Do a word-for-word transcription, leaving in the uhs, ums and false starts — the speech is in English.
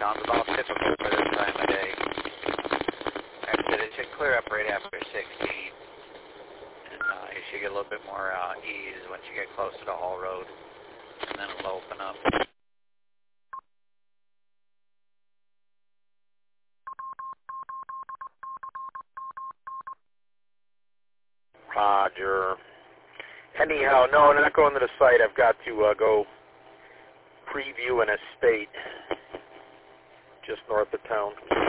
sounds about typical for this time of day. Like I said, it should clear up right after sixteen. And uh, you should get a little bit more uh, ease once you get close to the Hall Road. And then it'll open up. Roger. Anyhow, no, I'm not going to the site. I've got to uh, go preview an estate just north of town.